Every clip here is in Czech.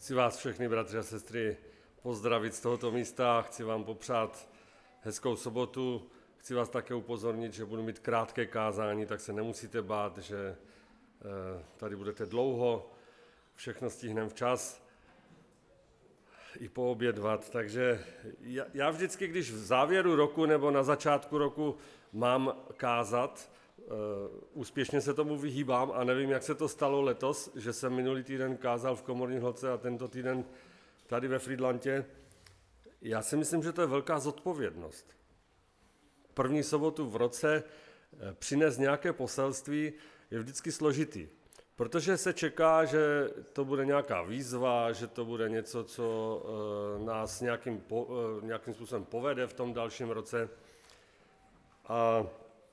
Chci vás všechny, bratři a sestry, pozdravit z tohoto místa, chci vám popřát hezkou sobotu, chci vás také upozornit, že budu mít krátké kázání, tak se nemusíte bát, že tady budete dlouho, všechno stihneme včas i poobědvat, takže já vždycky, když v závěru roku nebo na začátku roku mám kázat, úspěšně se tomu vyhýbám a nevím, jak se to stalo letos, že jsem minulý týden kázal v Komorní Holce a tento týden tady ve Frýdlantě. Já si myslím, že to je velká zodpovědnost. První sobotu v roce přinést nějaké poselství je vždycky složitý, protože se čeká, že to bude nějaká výzva, že to bude něco, co nás nějakým způsobem povede v tom dalším roce. A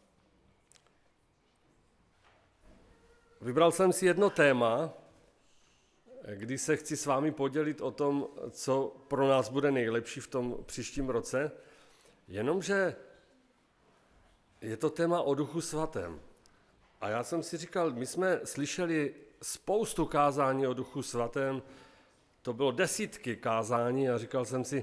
vybral jsem si jedno téma, kdy se chci s vámi podělit o tom, co pro nás bude nejlepší v tom příštím roce, jenomže je to téma o Duchu Svatém. A já jsem si říkal, my jsme slyšeli spoustu kázání o Duchu Svatém, to bylo desítky kázání a říkal jsem si,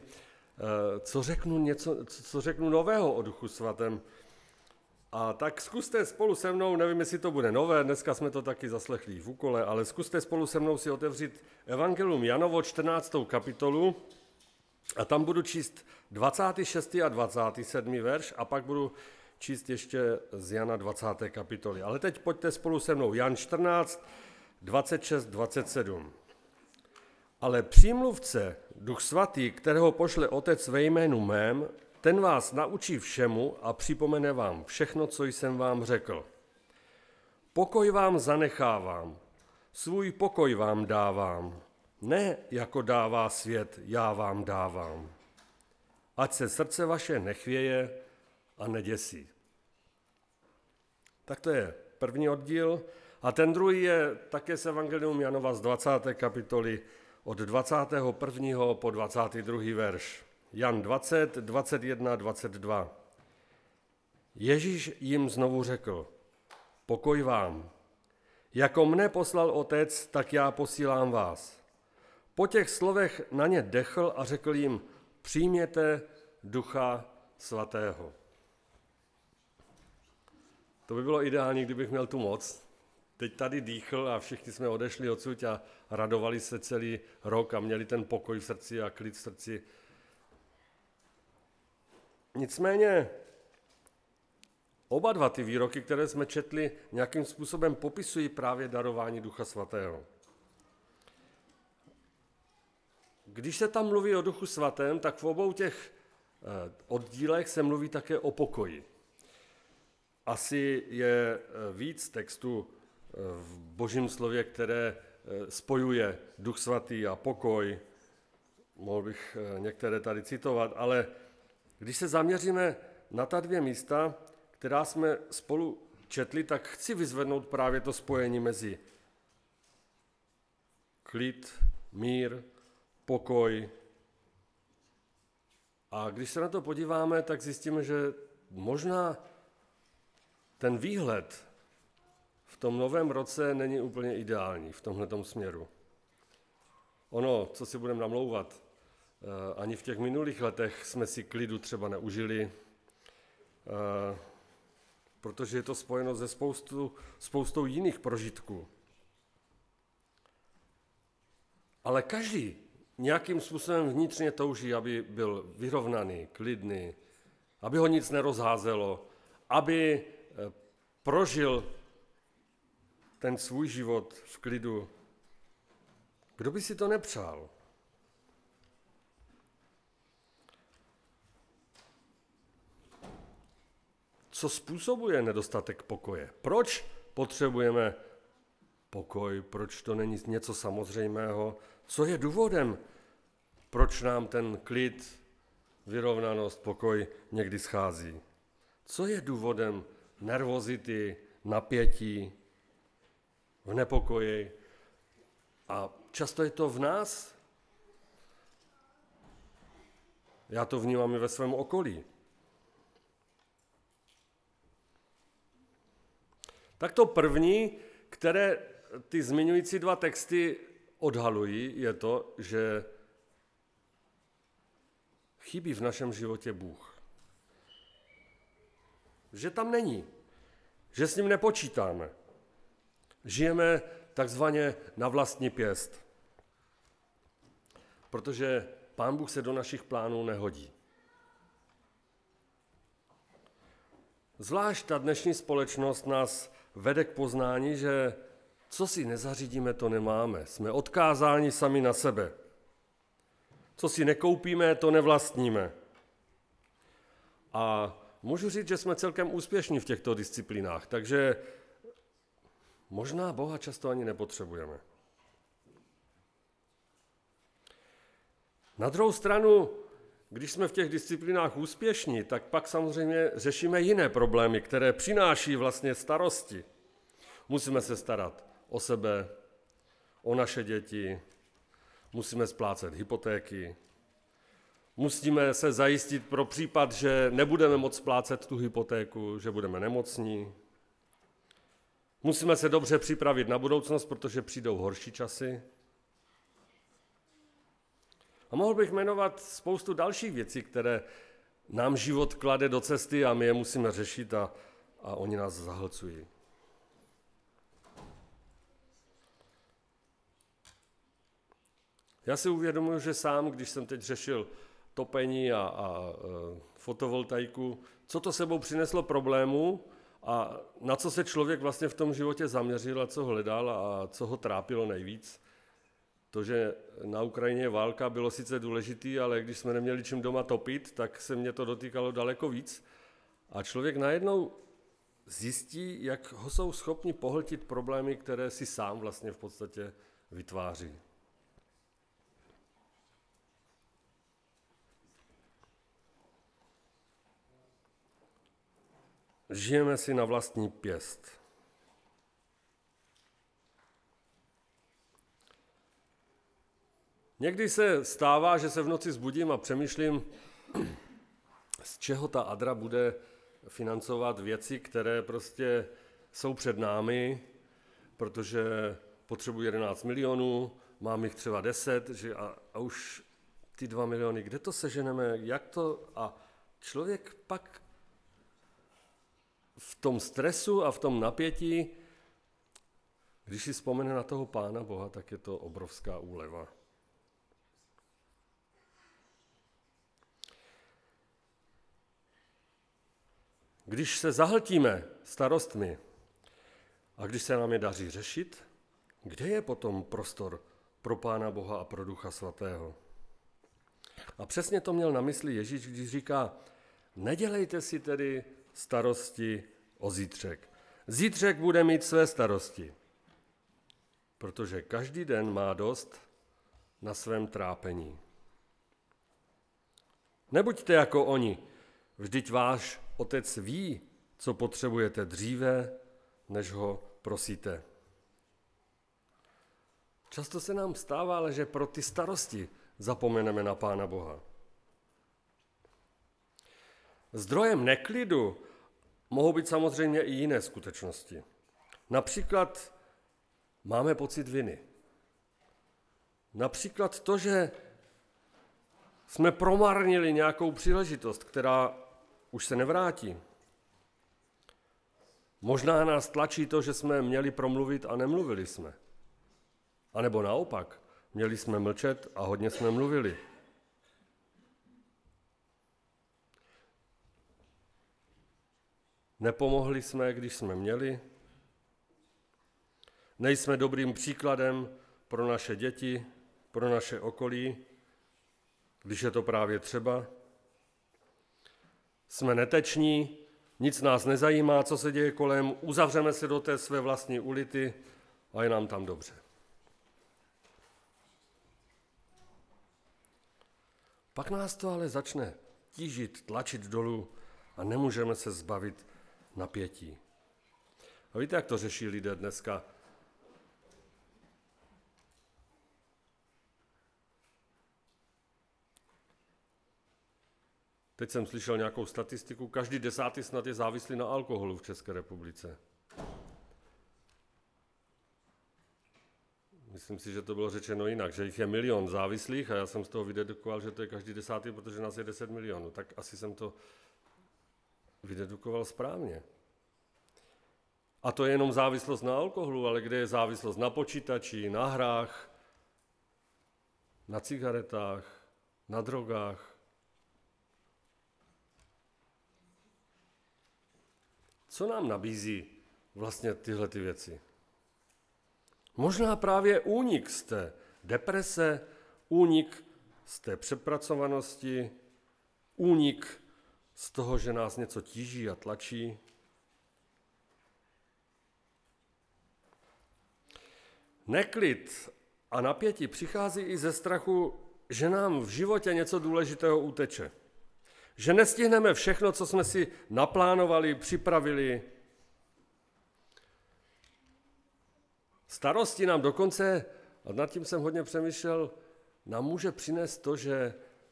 co řeknu nového o Duchu Svatém. A tak zkuste spolu se mnou, nevím, jestli to bude nové, dneska jsme to taky zaslechli v úkole, ale zkuste spolu se mnou si otevřít Evangelium Janovo 14. kapitolu a tam budu číst 26. a 27. verš a pak budu číst ještě z Jana 20. kapitoly. Ale teď pojďte spolu se mnou. Jan 14, 26, 27. Ale přímluvce, Duch Svatý, kterého pošle Otec ve jménu mém, ten vás naučí všemu a připomene vám všechno, co jsem vám řekl. Pokoj vám zanechávám, svůj pokoj vám dávám, ne jako dává svět, já vám dávám. Ať se srdce vaše nechvěje a neděsí. Tak to je první oddíl. A ten druhý je také z Evangelium Janova z 20. kapitoly od 21. po 22. verš. Jan 20, 21, 22. Ježíš jim znovu řekl, pokoj vám. Jako mne poslal Otec, tak já posílám vás. Po těch slovech na ně dechl a řekl jim, přijměte Ducha Svatého. To by bylo ideální, kdybych měl tu moc. Teď tady dýchl a všichni jsme odešli odsud a radovali se celý rok a měli ten pokoj v srdci a klid v srdci. Nicméně oba dva ty výroky, které jsme četli, nějakým způsobem popisují právě darování Ducha Svatého. Když se tam mluví o Duchu Svatém, tak v obou těch oddílech se mluví také o pokoji. Asi je víc textů v Božím slově, které spojuje Duch Svatý a pokoj. Mohl bych některé tady citovat, ale když se zaměříme na ta dvě místa, která jsme spolu četli, tak chci vyzvednout právě to spojení mezi klid, mír, pokoj. A když se na to podíváme, tak zjistíme, že možná ten výhled v tom novém roce není úplně ideální v tomhletom směru. Ono, co si budeme namlouvat, ani v těch minulých letech jsme si klidu třeba neužili, protože je to spojeno se spoustou jiných prožitků. Ale každý nějakým způsobem vnitřně touží, aby byl vyrovnaný, klidný, aby ho nic nerozházelo, aby prožil ten svůj život v klidu. Kdo by si to nepřál? Co způsobuje nedostatek pokoje? Proč potřebujeme pokoj? Proč to není něco samozřejmého? Co je důvodem, proč nám ten klid, vyrovnanost, pokoj někdy schází? Co je důvodem nervozity, napětí, v nepokoji? A často je to v nás. Já to vnímám i ve svém okolí. Tak to první, které ty zmiňující dva texty odhalují, je to, že chybí v našem životě Bůh. Že tam není, že s ním nepočítáme. Žijeme takzvaně na vlastní pěst, protože Pán Bůh se do našich plánů nehodí. Zvlášť ta dnešní společnost nás vede k poznání, že co si nezařídíme, to nemáme. Jsme odkázáni sami na sebe. Co si nekoupíme, to nevlastníme. A můžu říct, že jsme celkem úspěšní v těchto disciplínách, takže možná Boha často ani nepotřebujeme. Na druhou stranu, když jsme v těch disciplínách úspěšní, tak pak samozřejmě řešíme jiné problémy, které přináší vlastně starosti. Musíme se starat o sebe, o naše děti, musíme splácet hypotéky, musíme se zajistit pro případ, že nebudeme moct splácet tu hypotéku, že budeme nemocní. Musíme se dobře připravit na budoucnost, protože přijdou horší časy. A mohl bych jmenovat spoustu dalších věcí, které nám život klade do cesty a my je musíme řešit a oni nás zahlcují. Já si uvědomuji, že sám, když jsem teď řešil topení a fotovoltaiku, co to sebou přineslo problémů a na co se člověk vlastně v tom životě zaměřil a co hledal a co ho trápilo nejvíc. To, že na Ukrajině je válka, bylo sice důležitý, ale když jsme neměli čím doma topit, tak se mě to dotýkalo daleko víc. A člověk najednou zjistí, jak ho jsou schopni pohltit problémy, které si sám vlastně v podstatě vytváří. Žijeme si na vlastní pěst. Někdy se stává, že se v noci zbudím a přemýšlím, z čeho ta Adra bude financovat věci, které prostě jsou před námi, protože potřebuji 11 milionů, mám jich třeba 10 a už ty 2 miliony, kde to seženeme, jak to... A člověk pak v tom stresu a v tom napětí, když si vzpomene na toho Pána Boha, tak je to obrovská úleva. Když se zahltíme starostmi a když se nám je daří řešit, kde je potom prostor pro Pána Boha a pro Ducha Svatého? A přesně to měl na mysli Ježíš, když říká, nedělejte si tedy starosti o zítřek. Zítřek bude mít své starosti, protože každý den má dost na svém trápení. Nebuďte jako oni, vždyť váš Otec ví, co potřebujete dříve, než ho prosíte. Často se nám stává, ale že pro ty starosti zapomeneme na Pána Boha. Zdrojem neklidu mohou být samozřejmě i jiné skutečnosti. Například máme pocit viny. Například to, že jsme promarnili nějakou příležitost, která už se nevrátí. Možná nás tlačí to, že jsme měli promluvit a nemluvili jsme. A nebo naopak, měli jsme mlčet a hodně jsme mluvili. Nepomohli jsme, když jsme měli. Nejsme dobrým příkladem pro naše děti, pro naše okolí, když je to právě třeba. Jsme neteční, nic nás nezajímá, co se děje kolem, uzavřeme se do té své vlastní ulity a je nám tam dobře. Pak nás to ale začne tížit, tlačit dolů a nemůžeme se zbavit napětí. A víte, jak to řeší lidé dneska? Teď jsem slyšel nějakou statistiku, každý 10. snad je závislý na alkoholu v České republice. Myslím si, že to bylo řečeno jinak, že jich je 1 000 000 závislých a já jsem z toho vydedukoval, že to je každý 10., protože nás je 10 milionů. Tak asi jsem to vydedukoval správně. A to je jenom závislost na alkoholu, ale kde je závislost na počítači, na hrách, na cigaretách, na drogách. Co nám nabízí vlastně tyhle ty věci? Možná právě únik z té deprese, únik z té přepracovanosti, únik z toho, že nás něco tíží a tlačí. Neklid a napětí přichází i ze strachu, že nám v životě něco důležitého uteče. Že nestihneme všechno, co jsme si naplánovali, připravili. Starosti nám dokonce, a nad tím jsem hodně přemýšlel, nám může přinést to, že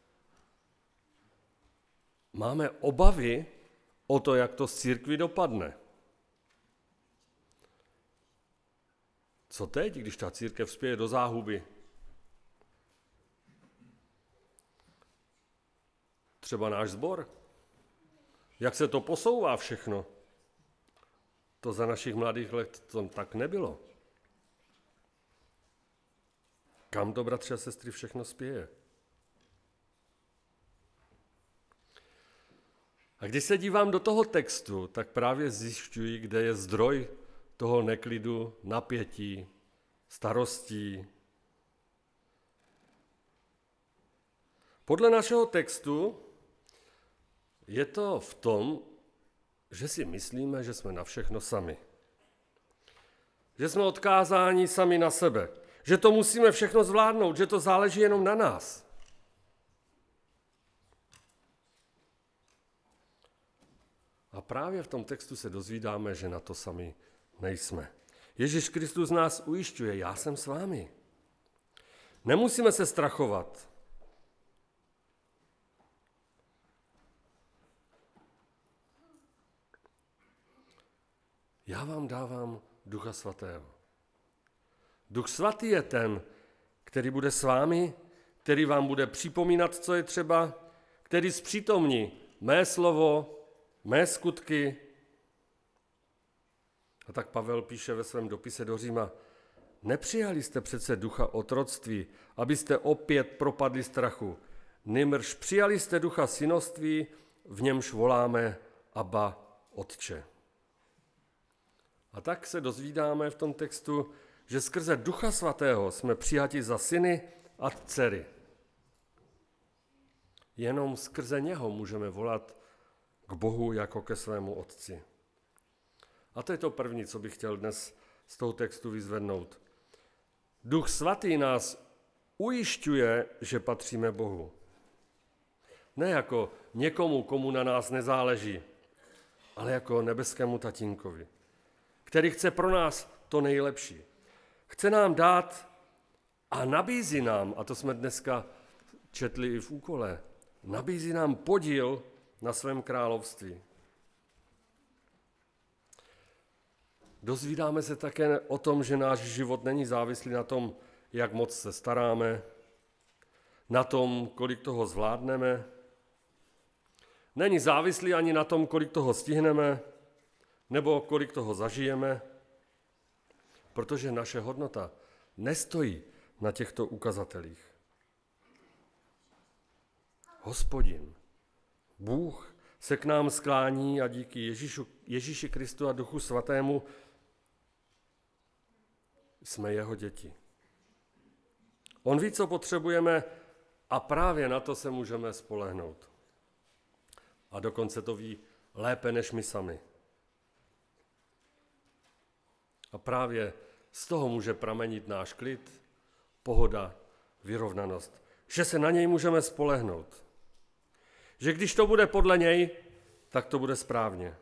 máme obavy o to, jak to z církví dopadne. Co teď, když ta církev spěje do záhuby? Třeba náš sbor. Jak se to posouvá všechno? To za našich mladých let to tak nebylo. Kam to, bratři a sestry, všechno spěje? A když se dívám do toho textu, tak právě zjišťuji, kde je zdroj toho neklidu, napětí, starostí. Podle našeho textu je to v tom, že si myslíme, že jsme na všechno sami. Že jsme odkázáni sami na sebe. Že to musíme všechno zvládnout, že to záleží jenom na nás. A právě v tom textu se dozvídáme, že na to sami nejsme. Ježíš Kristus nás ujišťuje, já jsem s vámi. Nemusíme se strachovat. Já vám dávám Ducha Svatého. Duch Svatý je ten, který bude s vámi, který vám bude připomínat, co je třeba, který zpřítomní mé slovo, mé skutky. A tak Pavel píše ve svém dopise do Říma, nepřijali jste přece ducha otroctví, abyste opět propadli strachu. Nýbrž přijali jste ducha synoství, v němž voláme Abba, Otče. A tak se dozvídáme v tom textu, že skrze Ducha Svatého jsme přijati za syny a dcery. Jenom skrze něho můžeme volat k Bohu jako ke svému Otci. A to je to první, co bych chtěl dnes z toho textu vyzvednout. Duch Svatý nás ujišťuje, že patříme Bohu. Ne jako někomu, komu na nás nezáleží, ale jako nebeskému tatínkovi, který chce pro nás to nejlepší. Chce nám dát a nabízí nám, a to jsme dneska četli i v úkole, nabízí nám podíl na svém království. Dozvídáme se také o tom, že náš život není závislý na tom, jak moc se staráme, na tom, kolik toho zvládneme. Není závislý ani na tom, kolik toho stihneme, nebo kolik toho zažijeme, protože naše hodnota nestojí na těchto ukazatelích. Hospodin, Bůh, se k nám sklání a díky Ježíši Kristu a Duchu Svatému jsme jeho děti. On ví, co potřebujeme a právě na to se můžeme spolehnout. A dokonce to ví lépe než my sami. A právě z toho může pramenit náš klid, pohoda, vyrovnanost. Že se na něj můžeme spolehnout. Že když to bude podle něj, tak to bude správně.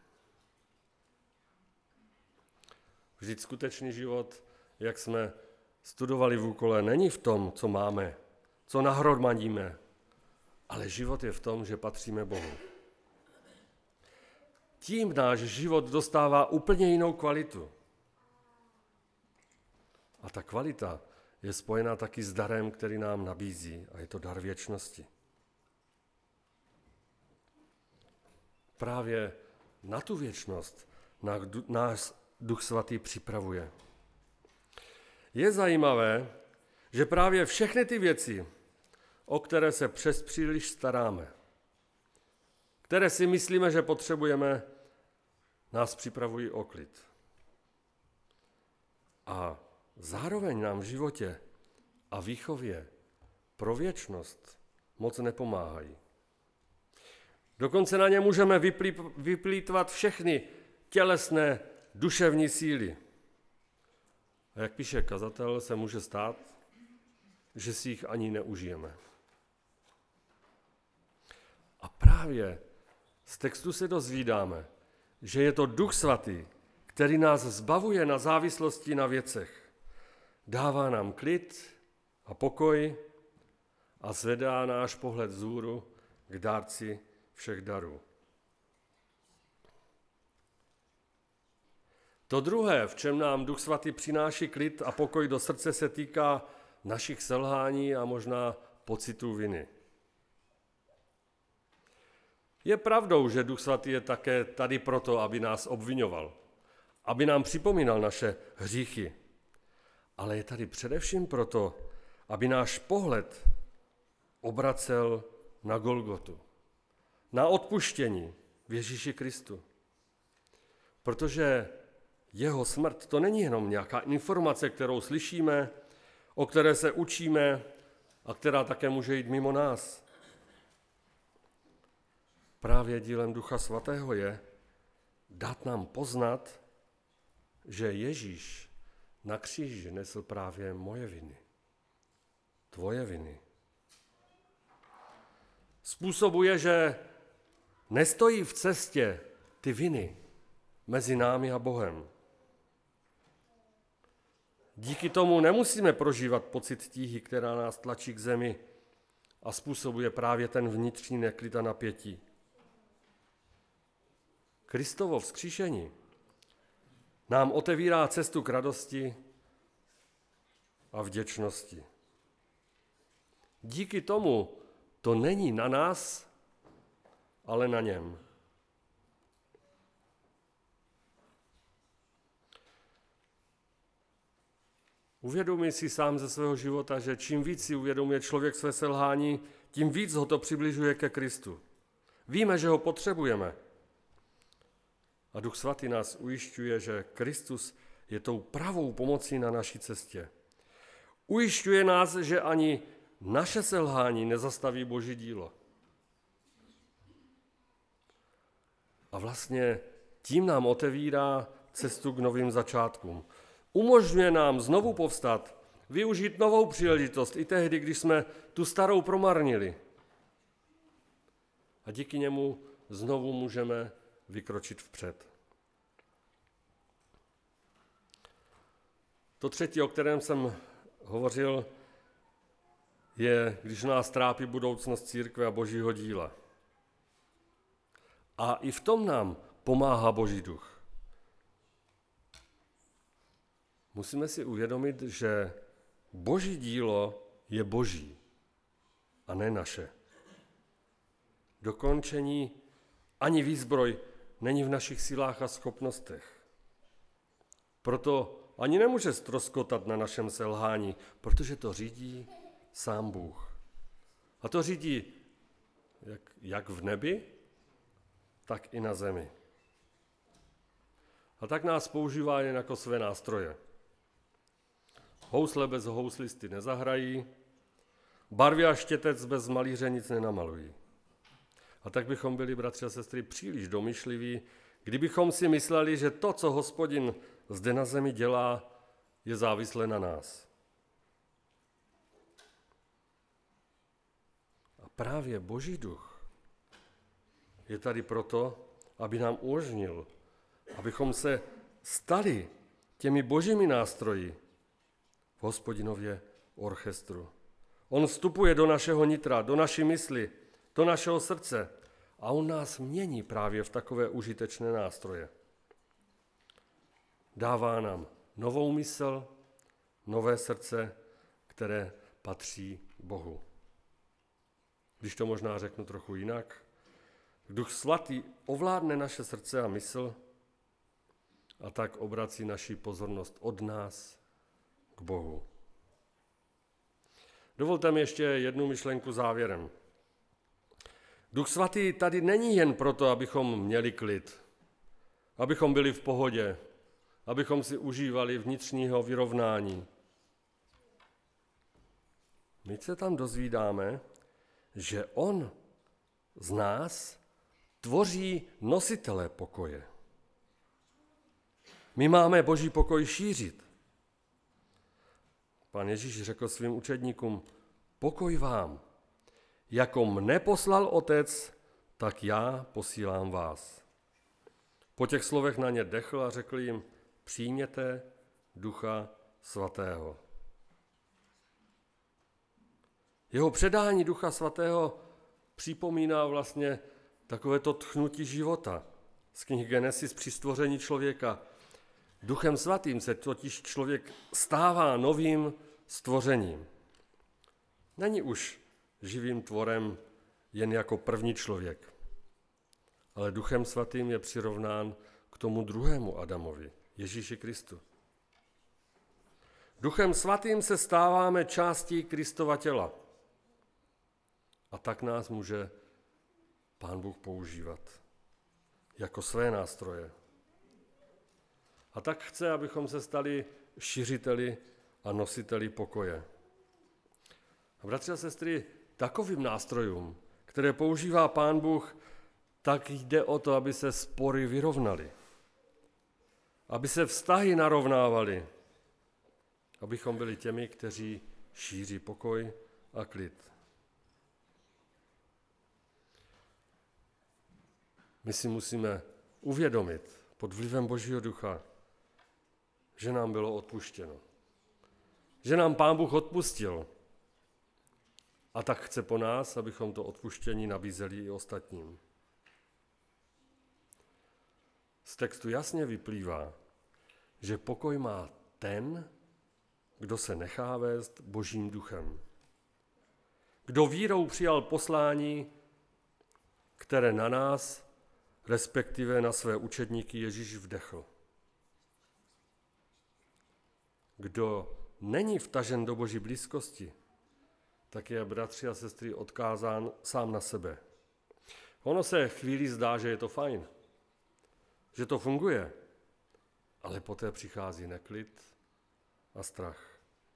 Vždyť skutečný život, jak jsme studovali v úkole, není v tom, co máme, co nahromadíme, ale život je v tom, že patříme Bohu. Tím náš život dostává úplně jinou kvalitu. A ta kvalita je spojena taky s darem, který nám nabízí, a je to dar věčnosti. Právě na tu věčnost náš Duch Svatý připravuje. Je zajímavé, že právě všechny ty věci, o které se přes příliš staráme, které si myslíme, že potřebujeme, nás připravují o klid. A zároveň nám v životě a výchově pro věčnost moc nepomáhají. Dokonce na ně můžeme vyplýtvat všechny tělesné, duševní síly. A jak píše kazatel, se může stát, že si jich ani neužijeme. A právě z textu se dozvídáme, že je to Duch Svatý, který nás zbavuje na závislosti na věcech. Dává nám klid a pokoj a zvedá náš pohled vzhůru k dárci všech darů. To druhé, v čem nám Duch Svatý přináší klid a pokoj do srdce, se týká našich selhání a možná pocitů viny. Je pravdou, že Duch Svatý je také tady proto, aby nás obviňoval, aby nám připomínal naše hříchy. Ale je tady především proto, aby náš pohled obracel na Golgotu, na odpuštění v Ježíši Kristu. Protože jeho smrt to není jenom nějaká informace, kterou slyšíme, o které se učíme a která také může jít mimo nás. Právě dílem Ducha Svatého je dát nám poznat, že Ježíš na kříži nesl právě moje viny, tvoje viny. Způsobuje, že nestojí v cestě ty viny mezi námi a Bohem. Díky tomu nemusíme prožívat pocit tíhy, která nás tlačí k zemi a způsobuje právě ten vnitřní neklid a napětí. Kristovo vzkříšení nám otevírá cestu k radosti a vděčnosti. Díky tomu to není na nás, ale na něm. Uvědomí si sám ze svého života, že čím víc si uvědomuje člověk své selhání, tím víc ho to přibližuje ke Kristu. Víme, že ho potřebujeme. A Duch Svatý nás ujišťuje, že Kristus je tou pravou pomocí na naší cestě. Ujišťuje nás, že ani naše selhání nezastaví Boží dílo. A vlastně tím nám otevírá cestu k novým začátkům. Umožňuje nám znovu povstat, využít novou příležitost i tehdy, když jsme tu starou promarnili. A díky němu znovu můžeme vykročit vpřed. To třetí, o kterém jsem hovořil, je, když nás trápí budoucnost církve a Božího díla. A i v tom nám pomáhá Boží duch. Musíme si uvědomit, že Boží dílo je Boží a ne naše. Dokončení ani výzbroj není v našich silách a schopnostech. Proto ani nemůže ztroskotat na našem selhání, protože to řídí sám Bůh. A to řídí jak v nebi, tak i na zemi. A tak nás používá jen jako své nástroje. Housle bez houslisty nezahrají, barvy a štětec bez malíře nic nenamalují. A tak bychom byli, bratři a sestry, příliš domýšliví, kdybychom si mysleli, že to, co Hospodin zde na zemi dělá, je závislé na nás. A právě Boží duch je tady proto, aby nám umožnil, abychom se stali těmi božími nástroji v Hospodinově orchestru. On vstupuje do našeho nitra, do naší mysli, do našeho srdce a on nás mění právě v takové užitečné nástroje. Dává nám novou mysl, nové srdce, které patří Bohu. Když to možná řeknu trochu jinak, Duch Svatý ovládne naše srdce a mysl a tak obrací naši pozornost od nás k Bohu. Dovolte mi ještě jednu myšlenku závěrem. Duch Svatý tady není jen proto, abychom měli klid, abychom byli v pohodě, abychom si užívali vnitřního vyrovnání. My se tam dozvídáme, že on z nás tvoří nositele pokoje. My máme Boží pokoj šířit. Pán Ježíš řekl svým učedníkům, pokoj vám, jako mne poslal Otec, tak já posílám vás. Po těch slovech na ně dechl a řekl jim, přijměte Ducha Svatého. Jeho předání Ducha Svatého připomíná vlastně takovéto tchnutí života z knihy Genesis při stvoření člověka. Duchem Svatým se totiž člověk stává novým stvořením. Není už živým tvorem jen jako první člověk, ale Duchem Svatým je přirovnán k tomu druhému Adamovi, Ježíši Kristu. Duchem Svatým se stáváme částí Kristova těla. A tak nás může Pán Bůh používat jako své nástroje. A tak chce, abychom se stali šiřiteli a nositeli pokoje. A bratři a sestry, takovým nástrojům, které používá Pán Bůh, tak jde o to, aby se spory vyrovnaly, aby se vztahy narovnávaly, abychom byli těmi, kteří šíří pokoj a klid. My si musíme uvědomit pod vlivem Božího ducha, že nám bylo odpuštěno. Že nám Pán Bůh odpustil. A tak chce po nás, abychom to odpuštění nabízeli i ostatním. Z textu jasně vyplývá, že pokoj má ten, kdo se nechá vést Božím duchem. Kdo vírou přijal poslání, které na nás, respektive na své učedníky Ježíš vdechl. Kdo není vtažen do Boží blízkosti, tak je, bratři a sestry, odkázán sám na sebe. Ono se chvíli zdá, že je to fajn, že to funguje, ale poté přichází neklid a strach.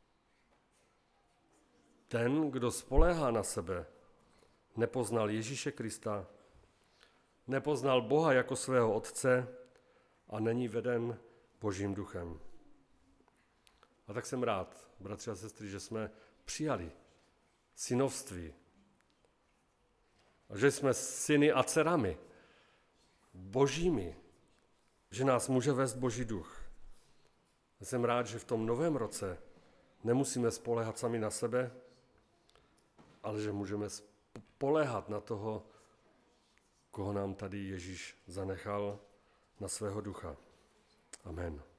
Ten, kdo spoléhá na sebe, nepoznal Ježíše Krista, nepoznal Boha jako svého Otce a není veden Božím duchem. A tak jsem rád, bratři a sestry, že jsme přijali synovství. A že jsme syny a dcerami božími, že nás může vést Boží duch. A jsem rád, že v tom novém roce nemusíme spoléhat sami na sebe, ale že můžeme spoléhat na toho, koho nám tady Ježíš zanechal, na svého ducha. Amen.